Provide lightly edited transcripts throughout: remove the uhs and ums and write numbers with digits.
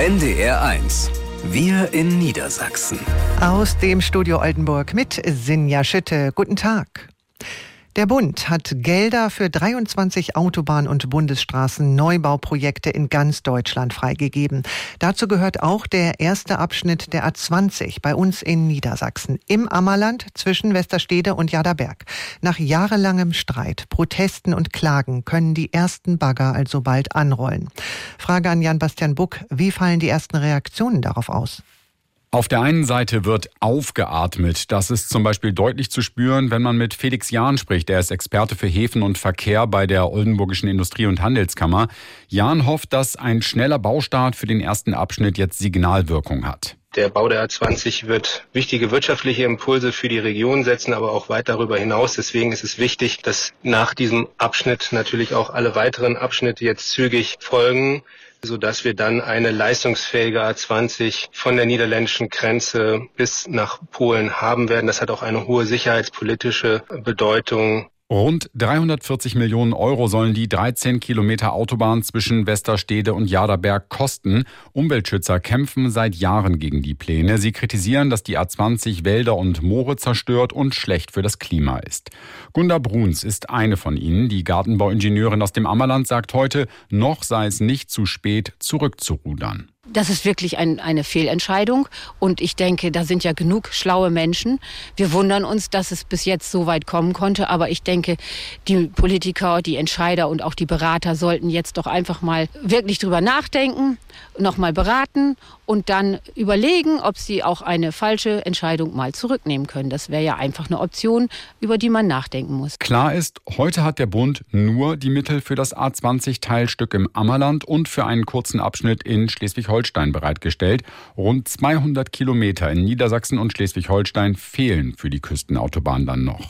NDR1. Wir in Niedersachsen. Aus dem Studio Oldenburg mit Sinja Schütte. Guten Tag. Der Bund hat Gelder für 23 Autobahn- und Bundesstraßen-Neubauprojekte in ganz Deutschland freigegeben. Dazu gehört auch der erste Abschnitt der A20 bei uns in Niedersachsen, im Ammerland zwischen Westerstede und Jaderberg. Nach jahrelangem Streit, Protesten und Klagen können die ersten Bagger also bald anrollen. Frage an Jan-Bastian Buck, wie fallen die ersten Reaktionen darauf aus? Auf der einen Seite wird aufgeatmet. Das ist zum Beispiel deutlich zu spüren, wenn man mit Felix Jahn spricht. Er ist Experte für Häfen und Verkehr bei der Oldenburgischen Industrie- und Handelskammer. Jahn hofft, dass ein schneller Baustart für den ersten Abschnitt jetzt Signalwirkung hat. Der Bau der A20 wird wichtige wirtschaftliche Impulse für die Region setzen, aber auch weit darüber hinaus. Deswegen ist es wichtig, dass nach diesem Abschnitt natürlich auch alle weiteren Abschnitte jetzt zügig folgen, sodass wir dann eine leistungsfähige A20 von der niederländischen Grenze bis nach Polen haben werden. Das hat auch eine hohe sicherheitspolitische Bedeutung. Rund 340 Millionen Euro sollen die 13 Kilometer Autobahn zwischen Westerstede und Jaderberg kosten. Umweltschützer kämpfen seit Jahren gegen die Pläne. Sie kritisieren, dass die A20 Wälder und Moore zerstört und schlecht für das Klima ist. Gunda Bruns ist eine von ihnen. Die Gartenbauingenieurin aus dem Ammerland sagt heute, noch sei es nicht zu spät, zurückzurudern. Das ist wirklich eine Fehlentscheidung und ich denke, da sind ja genug schlaue Menschen. Wir wundern uns, dass es bis jetzt so weit kommen konnte, aber ich denke, die Politiker, die Entscheider und auch die Berater sollten jetzt doch einfach mal wirklich drüber nachdenken, nochmal beraten und dann überlegen, ob sie auch eine falsche Entscheidung mal zurücknehmen können. Das wäre ja einfach eine Option, über die man nachdenken muss. Klar ist, heute hat der Bund nur die Mittel für das A20-Teilstück im Ammerland und für einen kurzen Abschnitt in Schleswig-Holstein bereitgestellt. Rund 200 Kilometer in Niedersachsen und Schleswig-Holstein fehlen für die Küstenautobahn dann noch.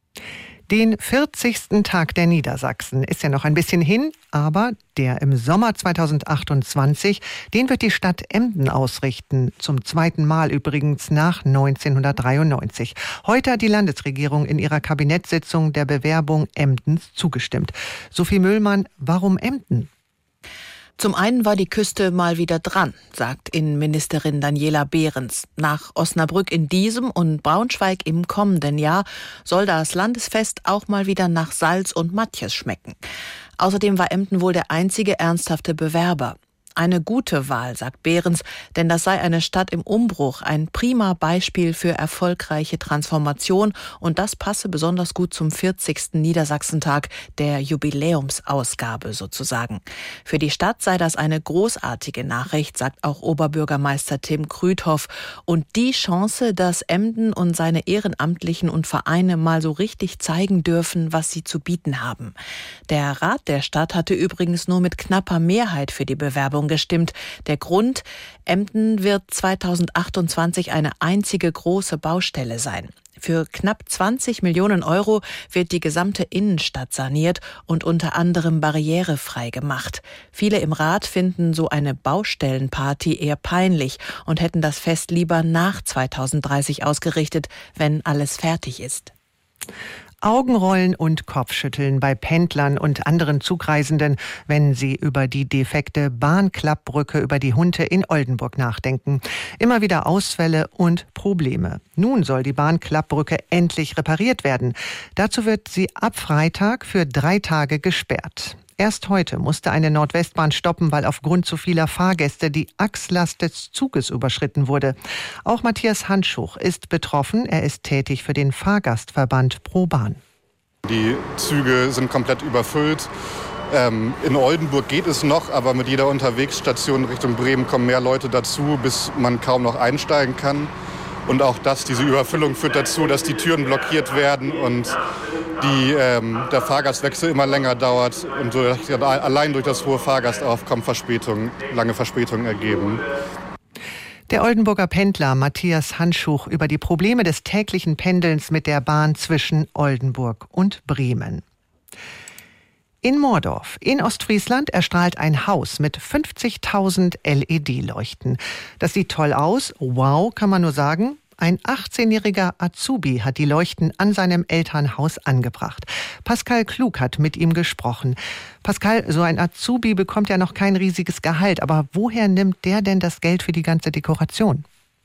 Den 40. Tag der Niedersachsen ist ja noch ein bisschen hin, aber der im Sommer 2028, den wird die Stadt Emden ausrichten. Zum zweiten Mal übrigens nach 1993. Heute hat die Landesregierung in ihrer Kabinettssitzung der Bewerbung Emdens zugestimmt. Sophie Müllmann, warum Emden? Zum einen war die Küste mal wieder dran, sagt Innenministerin Daniela Behrens. Nach Osnabrück in diesem und Braunschweig im kommenden Jahr soll das Landesfest auch mal wieder nach Salz und Matjes schmecken. Außerdem war Emden wohl der einzige ernsthafte Bewerber. Eine gute Wahl, sagt Behrens, denn das sei eine Stadt im Umbruch, ein prima Beispiel für erfolgreiche Transformation und das passe besonders gut zum 40. Niedersachsentag, der Jubiläumsausgabe sozusagen. Für die Stadt sei das eine großartige Nachricht, sagt auch Oberbürgermeister Tim Krüthoff und die Chance, dass Emden und seine Ehrenamtlichen und Vereine mal so richtig zeigen dürfen, was sie zu bieten haben. Der Rat der Stadt hatte übrigens nur mit knapper Mehrheit für die Bewerbung gestimmt. Der Grund, Emden wird 2028 eine einzige große Baustelle sein. Für knapp 20 Millionen Euro wird die gesamte Innenstadt saniert und unter anderem barrierefrei gemacht. Viele im Rat finden so eine Baustellenparty eher peinlich und hätten das Fest lieber nach 2030 ausgerichtet, wenn alles fertig ist. Augenrollen und Kopfschütteln bei Pendlern und anderen Zugreisenden, wenn sie über die defekte Bahnklappbrücke über die Hunte in Oldenburg nachdenken. Immer wieder Ausfälle und Probleme. Nun soll die Bahnklappbrücke endlich repariert werden. Dazu wird sie ab Freitag für 3 Tage gesperrt. Erst heute musste eine Nordwestbahn stoppen, weil aufgrund zu vieler Fahrgäste die Achslast des Zuges überschritten wurde. Auch Matthias Handschuch ist betroffen. Er ist tätig für den Fahrgastverband ProBahn. Die Züge sind komplett überfüllt. In Oldenburg geht es noch, aber mit jeder Unterwegsstation Richtung Bremen kommen mehr Leute dazu, bis man kaum noch einsteigen kann. Und auch diese Überfüllung führt dazu, dass die Türen blockiert werden und der Fahrgastwechsel immer länger dauert und so allein durch das hohe Fahrgastaufkommen lange Verspätungen ergeben. Der Oldenburger Pendler Matthias Handschuch über die Probleme des täglichen Pendelns mit der Bahn zwischen Oldenburg und Bremen. In Moordorf in Ostfriesland erstrahlt ein Haus mit 50.000 LED-Leuchten. Das sieht toll aus, wow, kann man nur sagen. Ein 18-jähriger Azubi hat die Leuchten an seinem Elternhaus angebracht. Pascal Klug hat mit ihm gesprochen. Pascal, so ein Azubi bekommt ja noch kein riesiges Gehalt, aber woher nimmt der denn das Geld für die ganze Dekoration?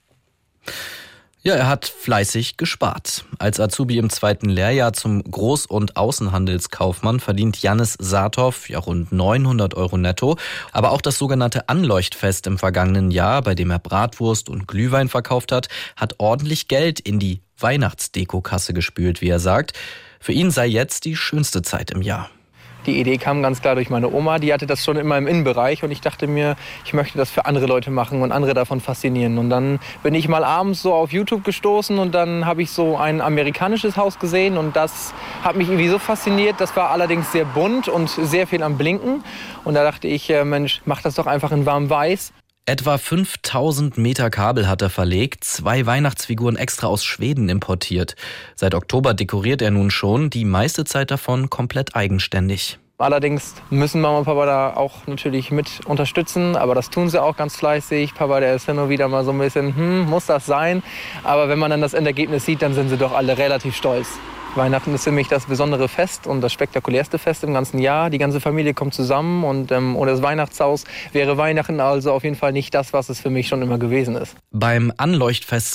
Ja, er hat fleißig gespart. Als Azubi im 2. Lehrjahr zum Groß- und Außenhandelskaufmann verdient Jannis Saathoff ja rund 900 € netto. Aber auch das sogenannte Anleuchtfest im vergangenen Jahr, bei dem er Bratwurst und Glühwein verkauft hat ordentlich Geld in die Weihnachtsdekokasse gespült, wie er sagt. Für ihn sei jetzt die schönste Zeit im Jahr. Die Idee kam ganz klar durch meine Oma, die hatte das schon immer im Innenbereich und ich dachte mir, ich möchte das für andere Leute machen und andere davon faszinieren. Und dann bin ich mal abends so auf YouTube gestoßen und dann habe ich so ein amerikanisches Haus gesehen und das hat mich irgendwie so fasziniert. Das war allerdings sehr bunt und sehr viel am Blinken und da dachte ich, Mensch, mach das doch einfach in warm weiß. Etwa 5000 Meter Kabel hat er verlegt, 2 Weihnachtsfiguren extra aus Schweden importiert. Seit Oktober dekoriert er nun schon, die meiste Zeit davon komplett eigenständig. Allerdings müssen Mama und Papa da auch natürlich mit unterstützen, aber das tun sie auch ganz fleißig. Papa, der ist ja nur wieder mal so ein bisschen, muss das sein? Aber wenn man dann das Endergebnis sieht, dann sind sie doch alle relativ stolz. Weihnachten ist für mich das besondere Fest und das spektakulärste Fest im ganzen Jahr. Die ganze Familie kommt zusammen und ohne das Weihnachtshaus wäre Weihnachten also auf jeden Fall nicht das, was es für mich schon immer gewesen ist. Beim Anleuchtfest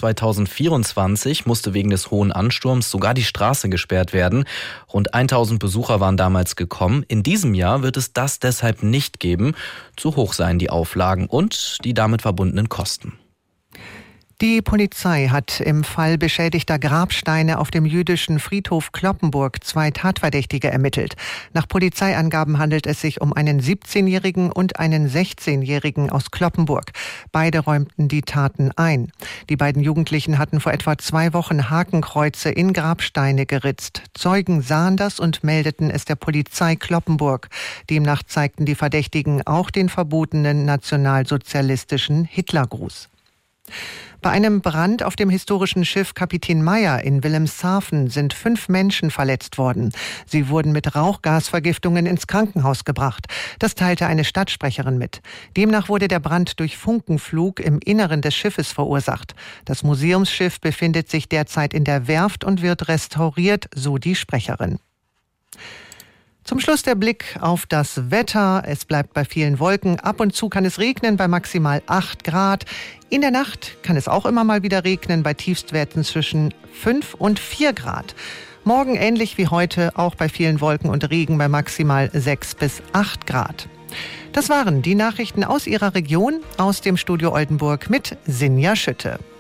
2024 musste wegen des hohen Ansturms sogar die Straße gesperrt werden. Rund 1000 Besucher waren damals gekommen. In diesem Jahr wird es das deshalb nicht geben. Zu hoch seien die Auflagen und die damit verbundenen Kosten. Die Polizei hat im Fall beschädigter Grabsteine auf dem jüdischen Friedhof Cloppenburg 2 Tatverdächtige ermittelt. Nach Polizeiangaben handelt es sich um einen 17-Jährigen und einen 16-Jährigen aus Cloppenburg. Beide räumten die Taten ein. Die beiden Jugendlichen hatten vor etwa 2 Wochen Hakenkreuze in Grabsteine geritzt. Zeugen sahen das und meldeten es der Polizei Cloppenburg. Demnach zeigten die Verdächtigen auch den verbotenen nationalsozialistischen Hitlergruß. Bei einem Brand auf dem historischen Schiff Kapitän Meyer in Wilhelmshaven sind 5 Menschen verletzt worden. Sie wurden mit Rauchgasvergiftungen ins Krankenhaus gebracht. Das teilte eine Stadtsprecherin mit. Demnach wurde der Brand durch Funkenflug im Inneren des Schiffes verursacht. Das Museumsschiff befindet sich derzeit in der Werft und wird restauriert, so die Sprecherin. Zum Schluss der Blick auf das Wetter. Es bleibt bei vielen Wolken. Ab und zu kann es regnen bei maximal 8 Grad. In der Nacht kann es auch immer mal wieder regnen bei Tiefstwerten zwischen 5 und 4 Grad. Morgen ähnlich wie heute, auch bei vielen Wolken und Regen bei maximal 6 bis 8 Grad. Das waren die Nachrichten aus Ihrer Region, aus dem Studio Oldenburg mit Sinja Schütte.